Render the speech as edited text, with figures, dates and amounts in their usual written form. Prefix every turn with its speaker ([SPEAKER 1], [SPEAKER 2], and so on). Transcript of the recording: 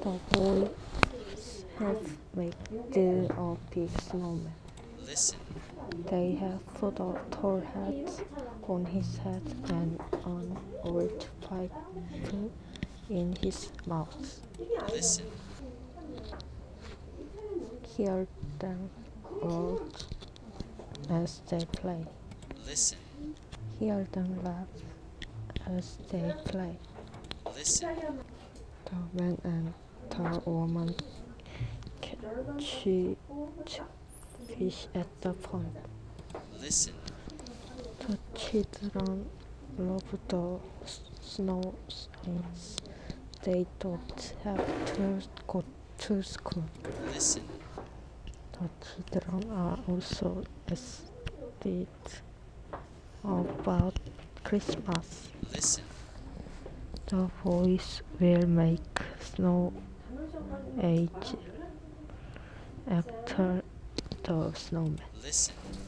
[SPEAKER 1] The boys have made a big snowman.
[SPEAKER 2] Listen,
[SPEAKER 1] They have put a tall hat on his head and an old pipe in his mouth.
[SPEAKER 2] listen,
[SPEAKER 1] Hear them out as they play.
[SPEAKER 2] listen,
[SPEAKER 1] Hear them laugh as they play.
[SPEAKER 2] listen,
[SPEAKER 1] The man and the woman catch fish at the pond.
[SPEAKER 2] listen,
[SPEAKER 1] The children love the snow things. They don't have to go to school.
[SPEAKER 2] listen,
[SPEAKER 1] The children are also excited about Christmas.
[SPEAKER 2] listen,
[SPEAKER 1] The boys will make snow angel after the snowman.
[SPEAKER 2] listen.